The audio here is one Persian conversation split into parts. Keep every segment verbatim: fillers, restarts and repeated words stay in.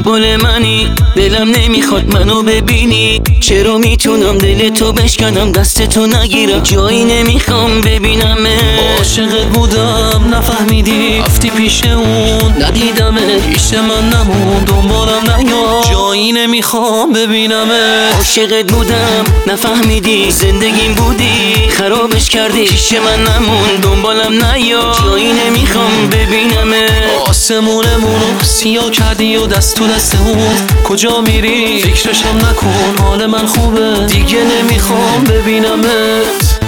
دنبال منی، دلم نمیخواد منو ببینی. چرا میتونم دل تو بشکنم دست تو نگیرم، جایی نمیخوام ببینمه. عاشقت بودم نفهمیدی، رفتی پیش اون ندیدمه. پیش من نمون دنبالم نیا، جایی نمیخوام ببینمه. عاشقت بودم نفهمیدی، زندگیم بودی خرابش کردی. پیش من نمون دنبالم نیا، جایی نمیخوام ببینمه. آسمونمونو سیاه کردی و دست تو دست اون، کجا میری؟ فکرشم نکن حال من خوبه، دیگه نمیخوام ببینمت.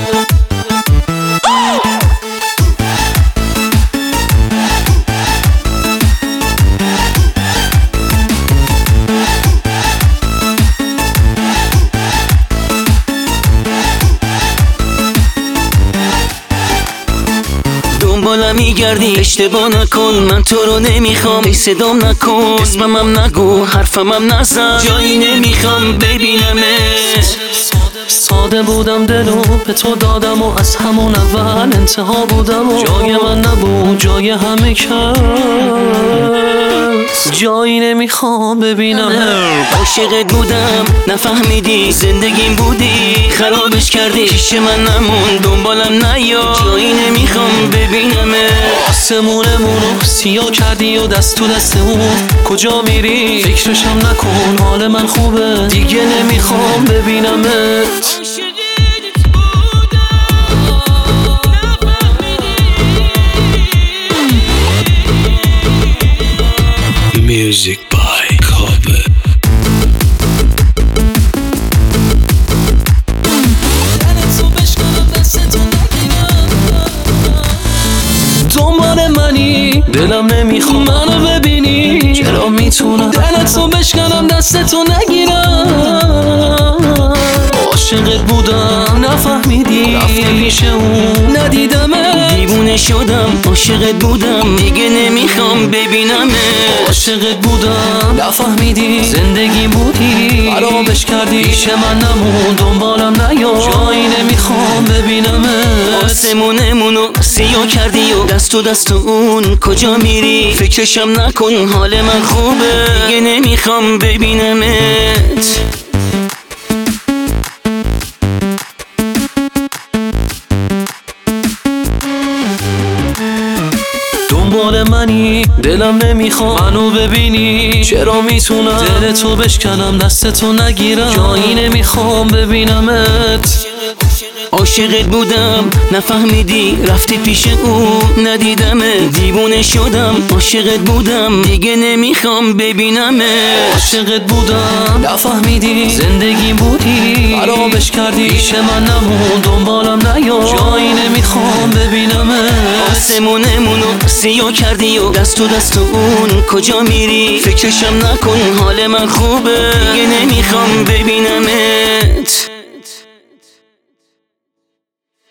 دنبالم میگردی، اشتباه نکن من تو رو نمیخوام. ای صدام نکن، اسممم نگو، حرفمم نزن، جایی نمیخوام ببینمت. ساده بودم دلو به تو دادم و از همون اول انتها بودم و جای من نبود جای همه کس، جایی نمیخوام ببینم. عاشقت بودم نفهمیدی، زندگیم بودی خرابش کردی. پیش من نمون دنبالم نیا، جایی نمیخوام ببینمه. آسمونمونو سیاه کردی و دست تو دست اون، کجا میری؟ فکرشم نکن حال من خوبه، دیگه نمیخوام ببینمت. Music by Kobe. دنبال منی، دلم نمیخوام منو ببینی. چرا میتونم دلتو بشکنم دستتو نگیرم؟ عاشقت بودم نفهمیدی، رفتی پیش اون ندیدمه. دیوونه شدم، عاشقت بودم دیگه نمیخوام ببینمه. عاشقت بودم نفهمیدی، زندگی بودی خرابش کردی. پیش من نمون دنبالم نیا، جایی نمیخوام ببینمه. آسمونمونو سیاه کردی و دست تو دست اون، کجا میری؟ فکرشم نکن حال من خوبه، دیگه نمیخوام ببینمت. دنبال منی، دلم نمیخوام منو ببینی. چرا میتونم دلتو بشکنم دستتو نگیرم، جایی نمیخوام ببینمت. عاشقت بودم نفهمیدی، رفتی پیش او ندیدمه. دیوونه شدم، عاشقت بودم دیگه نمیخوام ببینمت. عاشقت بودم نفهمیدی، زندگی بودی خرابش کردی. پیش من نمون دنبالم نیا، جایی نمیخوام ببینمت. آسمونمونو سیاه کردی و دست تو دست اون، کجا میری؟ فکرشم نکن حال من خوبه، دیگه نمیخوام ببینمت.